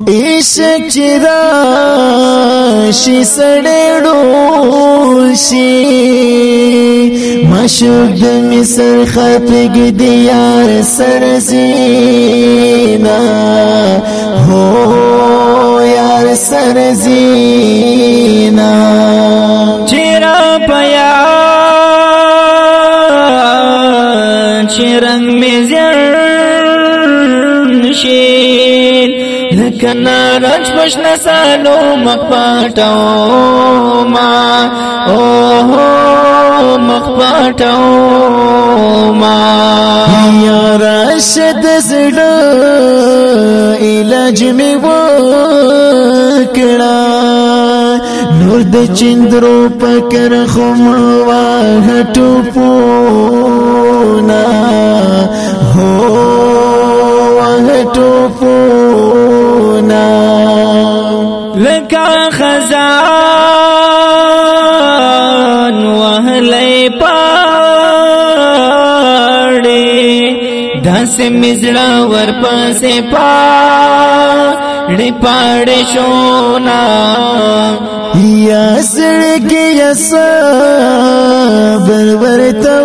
عشق چرا شي سړړو شي مشوق د مصر خپګ دی یار سرزینا هو یار سرزینا چرا پیا چرنګ می زر شي لکنا رج پشن سالو مخپټو ما او مخپټو ما یا راشد زړه علاج می وکړه نور د چندرو پکر خم واه ټوپونا هو واه ټوپونا لکا خزان وهلی پاڑی داس مزڑا ورپاسے پاڑی پاڑی شونا یا سړګي یا صبر ورته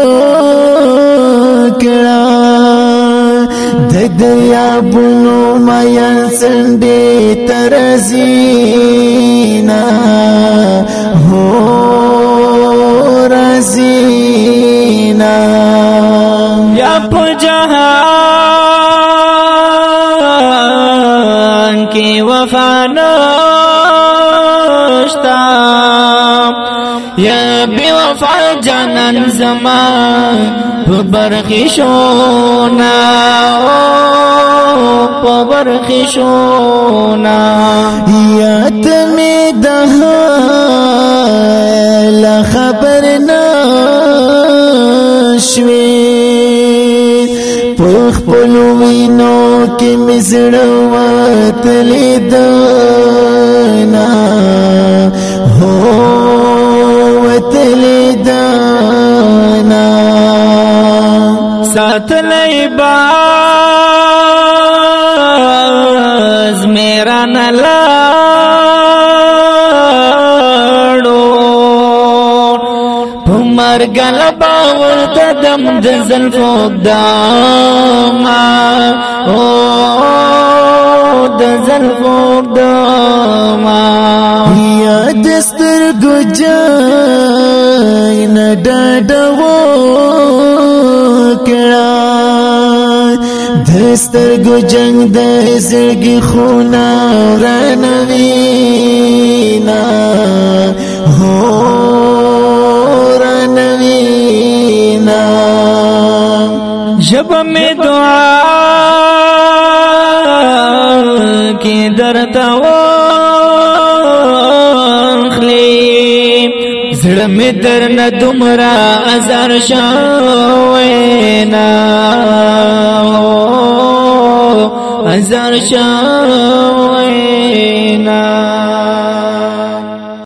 وکړه د دیا بونو مایا سندې ترزینا هو رزینا یا په جهان کې وفا نشتا یا بی وفا جانان زمان برخی شونا برخی شونا یا تمی دہا لخبر نشوی پخ پلوینو کی مزڑوات لیدانا ہو وتلیدانا ساتھ لئی باز میرا نلاڑو مرگل باور تدم دزل فوق داما دزل فوق داما یا دستر گجای نڈاڈو کڑا دستر گجنگ دزرگی خونا رنوینا ہو رنوینا جب میں دعا کی درتا زړه می درنه دومره ازار شوینا ازار شوینا